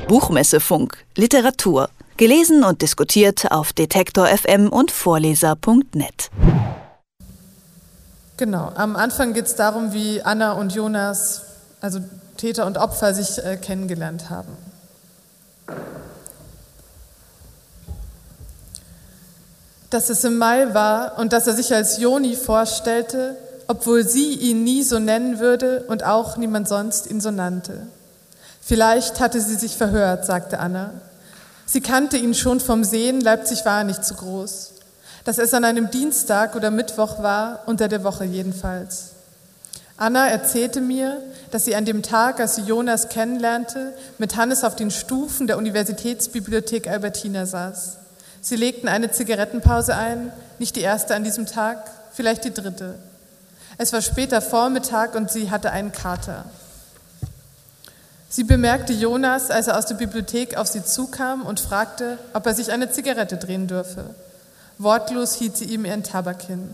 Buchmessefunk, Literatur. Gelesen und diskutiert auf Detektor FM und Vorleser.net. Genau, am Anfang geht es darum, wie Anna und Jonas, also Täter und Opfer, sich kennengelernt haben. Dass es im Mai war und dass er sich als Joni vorstellte, obwohl sie ihn nie so nennen würde und auch niemand sonst ihn so nannte. Vielleicht hatte sie sich verhört, sagte Anna. Sie kannte ihn schon vom Sehen, Leipzig war nicht so groß. Dass es an einem Dienstag oder Mittwoch war, unter der Woche jedenfalls. Anna erzählte mir, dass sie an dem Tag, als sie Jonas kennenlernte, mit Hannes auf den Stufen der Universitätsbibliothek Albertina saß. Sie legten eine Zigarettenpause ein, nicht die erste an diesem Tag, vielleicht die dritte. Es war später Vormittag und sie hatte einen Kater. Sie bemerkte Jonas, als er aus der Bibliothek auf sie zukam und fragte, ob er sich eine Zigarette drehen dürfe. Wortlos hielt sie ihm ihren Tabak hin.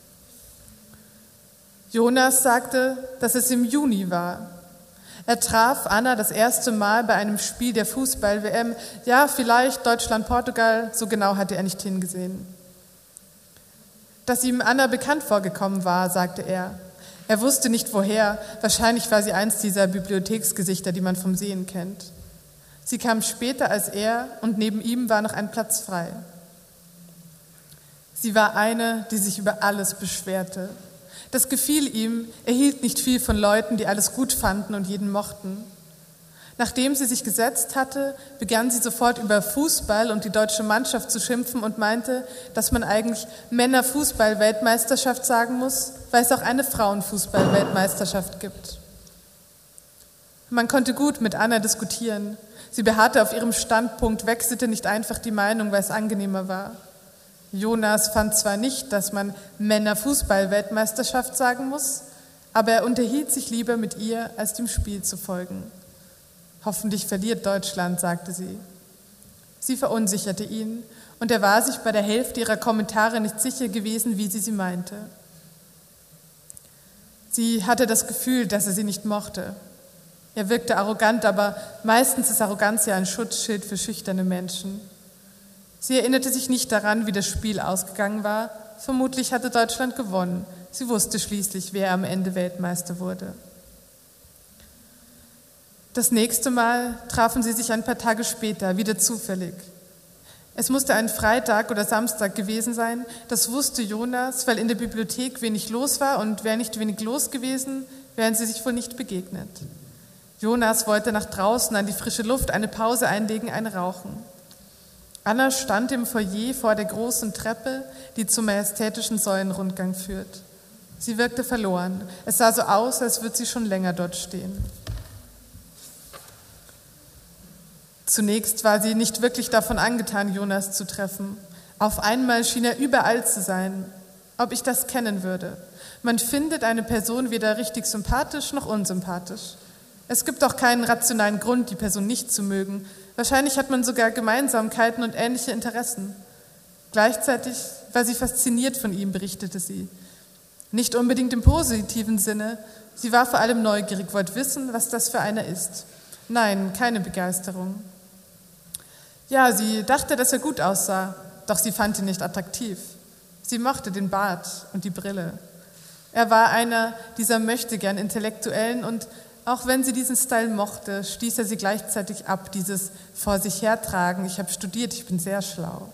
Jonas sagte, dass es im Juni war. Er traf Anna das erste Mal bei einem Spiel der Fußball-WM. Ja, vielleicht Deutschland-Portugal, so genau hatte er nicht hingesehen. Dass ihm Anna bekannt vorgekommen war, sagte er. Er wusste nicht woher, wahrscheinlich war sie eins dieser Bibliotheksgesichter, die man vom Sehen kennt. Sie kam später als er und neben ihm war noch ein Platz frei. Sie war eine, die sich über alles beschwerte. Das gefiel ihm, er hielt nicht viel von Leuten, die alles gut fanden und jeden mochten. Nachdem sie sich gesetzt hatte, begann sie sofort über Fußball und die deutsche Mannschaft zu schimpfen und meinte, dass man eigentlich Männerfußball-Weltmeisterschaft sagen muss, weil es auch eine Frauenfußball-Weltmeisterschaft gibt. Man konnte gut mit Anna diskutieren. Sie beharrte auf ihrem Standpunkt, wechselte nicht einfach die Meinung, weil es angenehmer war. Jonas fand zwar nicht, dass man Männerfußball-Weltmeisterschaft sagen muss, aber er unterhielt sich lieber mit ihr, als dem Spiel zu folgen. Hoffentlich verliert Deutschland, sagte sie. Sie verunsicherte ihn und er war sich bei der Hälfte ihrer Kommentare nicht sicher gewesen, wie sie meinte. Sie hatte das Gefühl, dass er sie nicht mochte. Er wirkte arrogant, aber meistens ist Arroganz ja ein Schutzschild für schüchterne Menschen. Sie erinnerte sich nicht daran, wie das Spiel ausgegangen war. Vermutlich hatte Deutschland gewonnen. Sie wusste schließlich, wer am Ende Weltmeister wurde. Das nächste Mal trafen sie sich ein paar Tage später, wieder zufällig. Es musste ein Freitag oder Samstag gewesen sein, das wusste Jonas, weil in der Bibliothek wenig los war und wäre nicht wenig los gewesen, wären sie sich wohl nicht begegnet. Jonas wollte nach draußen an die frische Luft, eine Pause einlegen, ein Rauchen. Anna stand im Foyer vor der großen Treppe, die zum majestätischen Säulenrundgang führt. Sie wirkte verloren. Es sah so aus, als würde sie schon länger dort stehen. Zunächst war sie nicht wirklich davon angetan, Jonas zu treffen. Auf einmal schien er überall zu sein. Ob ich das kennen würde. Man findet eine Person weder richtig sympathisch noch unsympathisch. Es gibt auch keinen rationalen Grund, die Person nicht zu mögen. Wahrscheinlich hat man sogar Gemeinsamkeiten und ähnliche Interessen. Gleichzeitig war sie fasziniert von ihm, berichtete sie. Nicht unbedingt im positiven Sinne. Sie war vor allem neugierig, wollte wissen, was das für einer ist. Nein, keine Begeisterung. Ja, sie dachte, dass er gut aussah, doch sie fand ihn nicht attraktiv. Sie mochte den Bart und die Brille. Er war einer dieser möchtegern Intellektuellen und auch wenn sie diesen Style mochte, stieß er sie gleichzeitig ab, dieses vor sich hertragen, ich habe studiert, ich bin sehr schlau.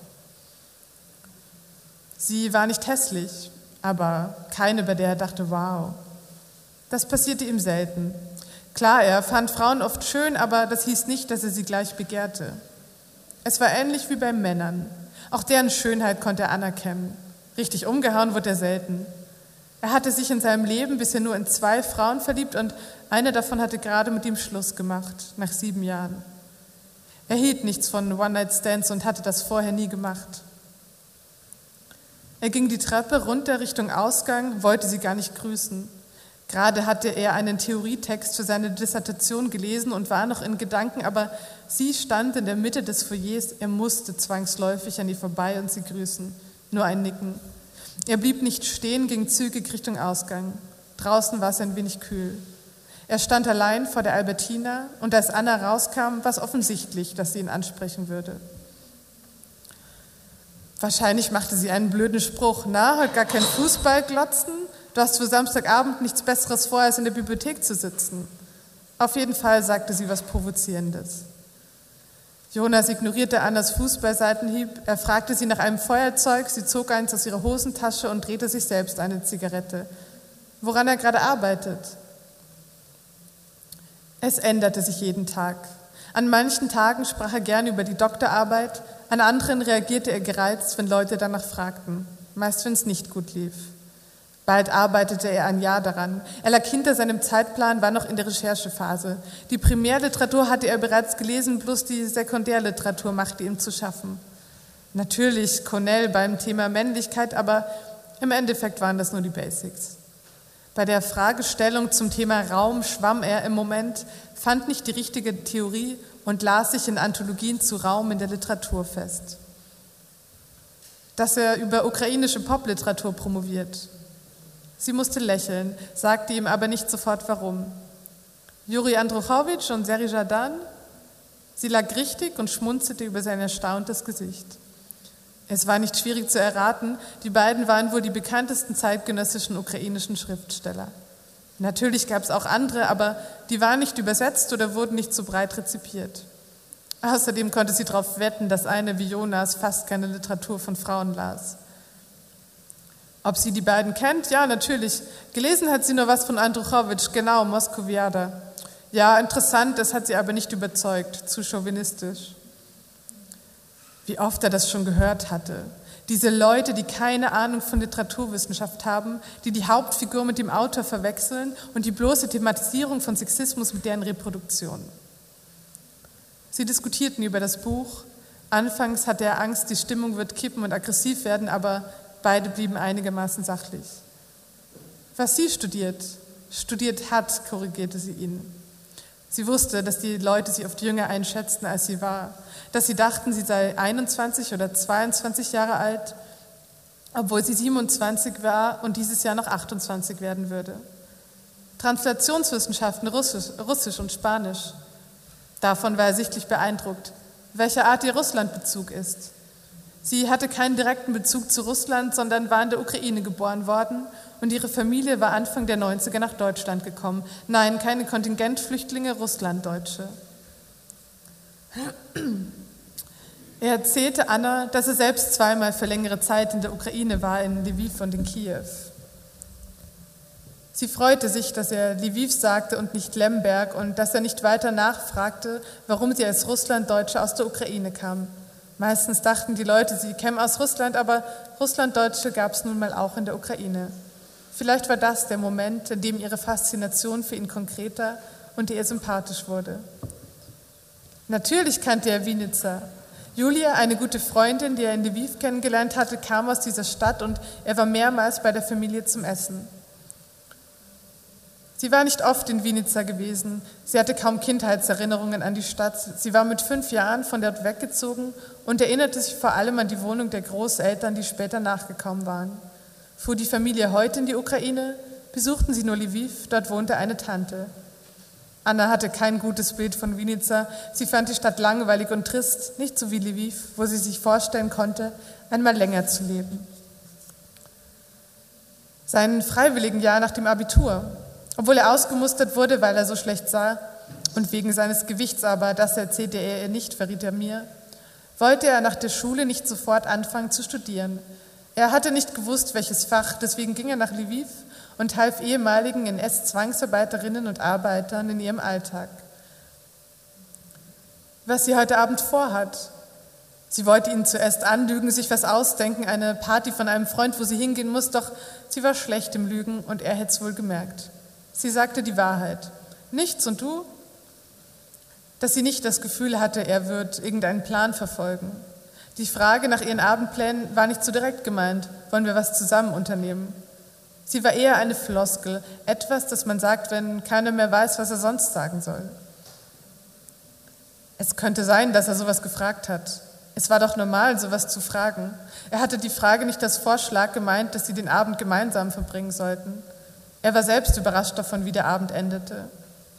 Sie war nicht hässlich, aber keine, bei der er dachte, wow. Das passierte ihm selten. Klar, er fand Frauen oft schön, aber das hieß nicht, dass er sie gleich begehrte. Es war ähnlich wie bei Männern. Auch deren Schönheit konnte er anerkennen. Richtig umgehauen wurde er selten. Er hatte sich in seinem Leben bisher nur in 2 Frauen verliebt und eine davon hatte gerade mit ihm Schluss gemacht, nach 7 Jahren. Er hielt nichts von One-Night-Stands und hatte das vorher nie gemacht. Er ging die Treppe runter Richtung Ausgang, wollte sie gar nicht grüßen. Gerade hatte er einen Theorietext für seine Dissertation gelesen und war noch in Gedanken, aber sie stand in der Mitte des Foyers, er musste zwangsläufig an ihr vorbei und sie grüßen. Nur ein Nicken. Er blieb nicht stehen, ging zügig Richtung Ausgang. Draußen war es ein wenig kühl. Er stand allein vor der Albertina und als Anna rauskam, war es offensichtlich, dass sie ihn ansprechen würde. Wahrscheinlich machte sie einen blöden Spruch. Na, heute gar kein Fußball glotzen? Du hast für Samstagabend nichts Besseres vor, als in der Bibliothek zu sitzen. Auf jeden Fall sagte sie was Provozierendes. Jonas ignorierte Annas Fußballseitenhieb. Er fragte sie nach einem Feuerzeug, sie zog eins aus ihrer Hosentasche und drehte sich selbst eine Zigarette. Woran er gerade arbeitet? Es änderte sich jeden Tag. An manchen Tagen sprach er gerne über die Doktorarbeit, an anderen reagierte er gereizt, wenn Leute danach fragten, meist wenn es nicht gut lief. Bald arbeitete er ein Jahr daran. Er lag hinter seinem Zeitplan, war noch in der Recherchephase. Die Primärliteratur hatte er bereits gelesen, bloß die Sekundärliteratur machte ihm zu schaffen. Natürlich Cornell beim Thema Männlichkeit, aber im Endeffekt waren das nur die Basics. Bei der Fragestellung zum Thema Raum schwamm er im Moment, fand nicht die richtige Theorie und las sich in Anthologien zu Raum in der Literatur fest. Dass er über ukrainische Popliteratur promoviert. Sie musste lächeln, sagte ihm aber nicht sofort warum. Juri Andruchowitsch und Serhii Zhadan? Sie lag richtig und schmunzelte über sein erstauntes Gesicht. Es war nicht schwierig zu erraten, die beiden waren wohl die bekanntesten zeitgenössischen ukrainischen Schriftsteller. Natürlich gab es auch andere, aber die waren nicht übersetzt oder wurden nicht so breit rezipiert. Außerdem konnte sie darauf wetten, dass eine wie Jonas fast keine Literatur von Frauen las. Ob sie die beiden kennt? Ja, natürlich. Gelesen hat sie nur was von Andruchowitsch, genau, Moskowiada. Ja, interessant, das hat sie aber nicht überzeugt, zu chauvinistisch. Wie oft er das schon gehört hatte. Diese Leute, die keine Ahnung von Literaturwissenschaft haben, die die Hauptfigur mit dem Autor verwechseln und die bloße Thematisierung von Sexismus mit deren Reproduktion. Sie diskutierten über das Buch. Anfangs hatte er Angst, die Stimmung wird kippen und aggressiv werden, aber beide blieben einigermaßen sachlich. Was sie studiert hat, korrigierte sie ihn. Sie wusste, dass die Leute sie oft jünger einschätzten, als sie war, dass sie dachten, sie sei 21 oder 22 Jahre alt, obwohl sie 27 war und dieses Jahr noch 28 werden würde. Translationswissenschaften, Russisch und Spanisch. Davon war er sichtlich beeindruckt, welcher Art ihr Russlandbezug ist. Sie hatte keinen direkten Bezug zu Russland, sondern war in der Ukraine geboren worden und ihre Familie war Anfang der 90er nach Deutschland gekommen. Nein, keine Kontingentflüchtlinge, Russlanddeutsche. Er erzählte Anna, dass er selbst zweimal für längere Zeit in der Ukraine war, in Lviv und in Kiew. Sie freute sich, dass er Lviv sagte und nicht Lemberg und dass er nicht weiter nachfragte, warum sie als Russlanddeutsche aus der Ukraine kam. Meistens dachten die Leute, sie kämen aus Russland, aber Russlanddeutsche gab es nun mal auch in der Ukraine. Vielleicht war das der Moment, in dem ihre Faszination für ihn konkreter und ihr sympathisch wurde. Natürlich kannte er Vinica. Julia, eine gute Freundin, die er in Lviv kennengelernt hatte, kam aus dieser Stadt und er war mehrmals bei der Familie zum Essen. Sie war nicht oft in Vinica gewesen. Sie hatte kaum Kindheitserinnerungen an die Stadt. Sie war mit 5 Jahren von dort weggezogen und erinnerte sich vor allem an die Wohnung der Großeltern, die später nachgekommen waren. Fuhr die Familie heute in die Ukraine, besuchten sie nur Lviv, dort wohnte eine Tante. Anna hatte kein gutes Bild von Vinica. Sie fand die Stadt langweilig und trist, nicht so wie Lviv, wo sie sich vorstellen konnte, einmal länger zu leben. Sein Freiwilligenjahr nach dem Abitur. Obwohl er ausgemustert wurde, weil er so schlecht sah und wegen seines Gewichts, aber das erzählte er ihr nicht, verriet er mir, wollte er nach der Schule nicht sofort anfangen zu studieren. Er hatte nicht gewusst, welches Fach, deswegen ging er nach Lviv und half ehemaligen NS-Zwangsarbeiterinnen und Arbeitern in ihrem Alltag. Was sie heute Abend vorhat. Sie wollte ihn zuerst anlügen, sich was ausdenken, eine Party von einem Freund, wo sie hingehen muss, doch sie war schlecht im Lügen und er hätte es wohl gemerkt. Sie sagte die Wahrheit. Nichts und du? Dass sie nicht das Gefühl hatte, er wird irgendeinen Plan verfolgen. Die Frage nach ihren Abendplänen war nicht so direkt gemeint, wollen wir was zusammen unternehmen? Sie war eher eine Floskel, etwas, das man sagt, wenn keiner mehr weiß, was er sonst sagen soll. Es könnte sein, dass er sowas gefragt hat. Es war doch normal, sowas zu fragen. Er hatte die Frage nicht als Vorschlag gemeint, dass sie den Abend gemeinsam verbringen sollten. Er war selbst überrascht davon, wie der Abend endete.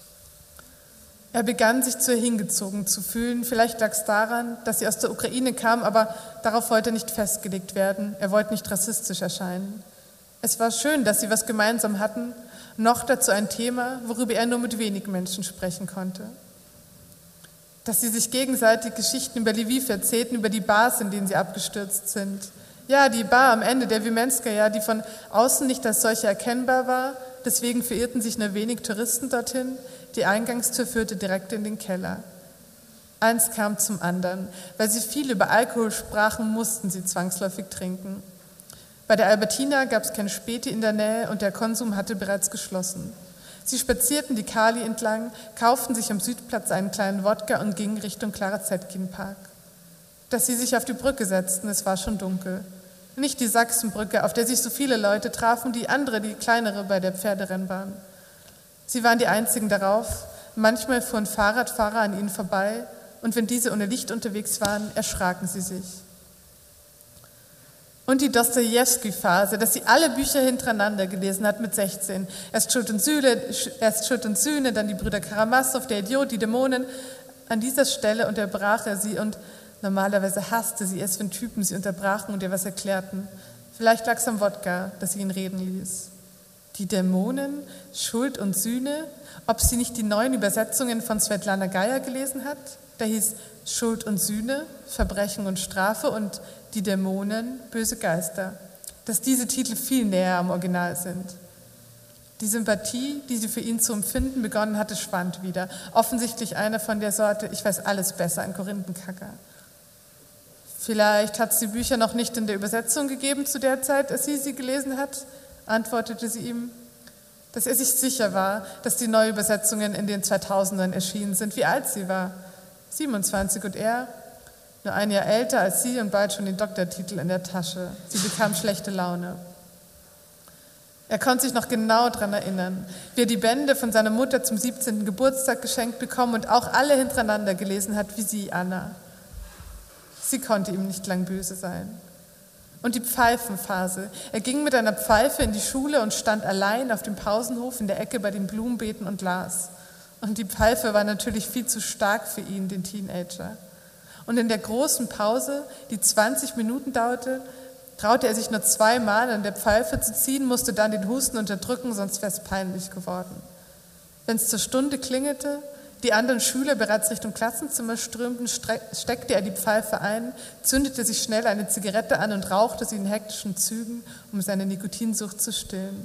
Er begann, sich zu ihr hingezogen zu fühlen. Vielleicht lag es daran, dass sie aus der Ukraine kam, aber darauf wollte er nicht festgelegt werden. Er wollte nicht rassistisch erscheinen. Es war schön, dass sie was gemeinsam hatten, noch dazu ein Thema, worüber er nur mit wenigen Menschen sprechen konnte. Dass sie sich gegenseitig Geschichten über Lviv erzählten, über die Bars, in denen sie abgestürzt sind. Ja, die Bar am Ende der Wimenskaja, die von außen nicht als solche erkennbar war, deswegen verirrten sich nur wenig Touristen dorthin. Die Eingangstür führte direkt in den Keller. Eins kam zum anderen. Weil sie viel über Alkohol sprachen, mussten sie zwangsläufig trinken. Bei der Albertina gab es kein Späti in der Nähe und der Konsum hatte bereits geschlossen. Sie spazierten die Kali entlang, kauften sich am Südplatz einen kleinen Wodka und gingen Richtung Clara Zetkin-Park. Dass sie sich auf die Brücke setzten, es war schon dunkel. Nicht die Sachsenbrücke, auf der sich so viele Leute trafen, die andere, die kleinere bei der Pferderennbahn. Sie waren die einzigen darauf. Manchmal fuhren Fahrradfahrer an ihnen vorbei und wenn diese ohne Licht unterwegs waren, erschraken sie sich. Und die Dostojewski-Phase, dass sie alle Bücher hintereinander gelesen hat mit 16. Erst Schuld und Sühne, dann die Brüder Karamasow, der Idiot, die Dämonen. An dieser Stelle unterbrach er sie und normalerweise hasste sie es, wenn Typen sie unterbrachen und ihr was erklärten. Vielleicht lag es am Wodka, dass sie ihn reden ließ. Die Dämonen, Schuld und Sühne, ob sie nicht die neuen Übersetzungen von Svetlana Geier gelesen hat? Da hieß Schuld und Sühne, Verbrechen und Strafe und die Dämonen, böse Geister. Dass diese Titel viel näher am Original sind. Die Sympathie, die sie für ihn zu empfinden begonnen hatte, schwand wieder. Offensichtlich einer von der Sorte, ich weiß alles besser, ein Korinthenkacker. Vielleicht hat es die Bücher noch nicht in der Übersetzung gegeben zu der Zeit, als sie gelesen hat, antwortete sie ihm, dass er sich sicher war, dass die Neuübersetzungen in den 2000ern erschienen sind, wie alt sie war. 27 und er, nur ein Jahr älter als sie und bald schon den Doktortitel in der Tasche. Sie bekam schlechte Laune. Er konnte sich noch genau daran erinnern, wie er die Bände von seiner Mutter zum 17. Geburtstag geschenkt bekommen und auch alle hintereinander gelesen hat, wie sie, Anna. Sie konnte ihm nicht lang böse sein. Und die Pfeifenphase. Er ging mit einer Pfeife in die Schule und stand allein auf dem Pausenhof in der Ecke bei den Blumenbeeten und las. Und die Pfeife war natürlich viel zu stark für ihn, den Teenager. Und in der großen Pause, die 20 Minuten dauerte, traute er sich nur 2 Mal an der Pfeife zu ziehen, musste dann den Husten unterdrücken, sonst wäre es peinlich geworden. Wenn es zur Stunde klingelte, die anderen Schüler bereits Richtung Klassenzimmer strömten, steckte er die Pfeife ein, zündete sich schnell eine Zigarette an und rauchte sie in hektischen Zügen, um seine Nikotinsucht zu stillen.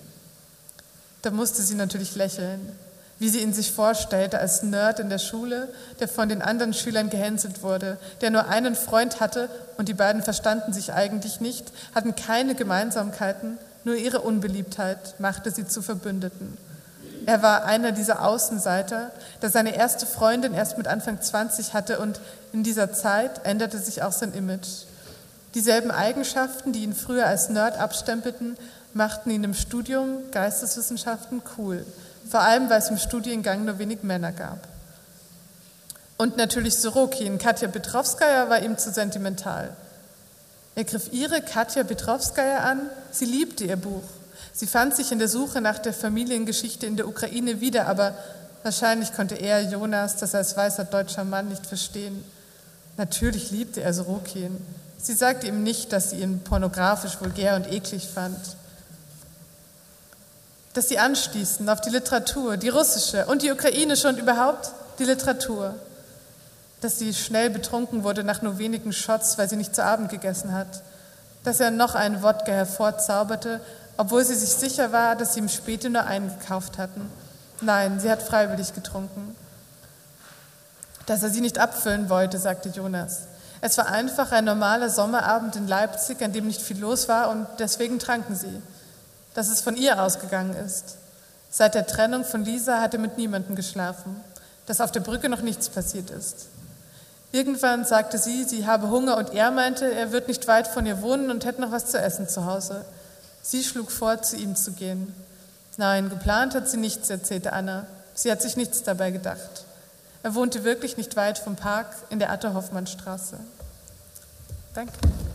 Da musste sie natürlich lächeln, wie sie ihn sich vorstellte als Nerd in der Schule, der von den anderen Schülern gehänselt wurde, der nur einen Freund hatte und die beiden verstanden sich eigentlich nicht, hatten keine Gemeinsamkeiten, nur ihre Unbeliebtheit machte sie zu Verbündeten. Er war einer dieser Außenseiter, der seine erste Freundin erst mit Anfang 20 hatte und in dieser Zeit änderte sich auch sein Image. Dieselben Eigenschaften, die ihn früher als Nerd abstempelten, machten ihn im Studium Geisteswissenschaften cool, vor allem weil es im Studiengang nur wenig Männer gab. Und natürlich Sorokin, Katja Petrovskaja war ihm zu sentimental. Er griff ihre Katja Petrovskaja an, sie liebte ihr Buch. Sie fand sich in der Suche nach der Familiengeschichte in der Ukraine wieder, aber wahrscheinlich konnte er, Jonas, das als weißer deutscher Mann nicht verstehen. Natürlich liebte er Sorokin. Sie sagte ihm nicht, dass sie ihn pornografisch, vulgär und eklig fand. Dass sie anstießen auf die Literatur, die russische und die ukrainische und überhaupt die Literatur. Dass sie schnell betrunken wurde nach nur wenigen Shots, weil sie nicht zu Abend gegessen hat. Dass er noch einen Wodka hervorzauberte, obwohl sie sich sicher war, dass sie ihm später nur einen gekauft hatten. Nein, sie hat freiwillig getrunken. Dass er sie nicht abfüllen wollte, sagte Jonas. Es war einfach ein normaler Sommerabend in Leipzig, an dem nicht viel los war und deswegen tranken sie. Dass es von ihr ausgegangen ist. Seit der Trennung von Lisa hat er mit niemandem geschlafen. Dass auf der Brücke noch nichts passiert ist. Irgendwann sagte sie, sie habe Hunger und er meinte, er wird nicht weit von ihr wohnen und hätte noch was zu essen zu Hause. Sie schlug vor, zu ihm zu gehen. Nein, geplant hat sie nichts, erzählte Anna. Sie hat sich nichts dabei gedacht. Er wohnte wirklich nicht weit vom Park in der Atte-Hoffmann-Straße. Danke.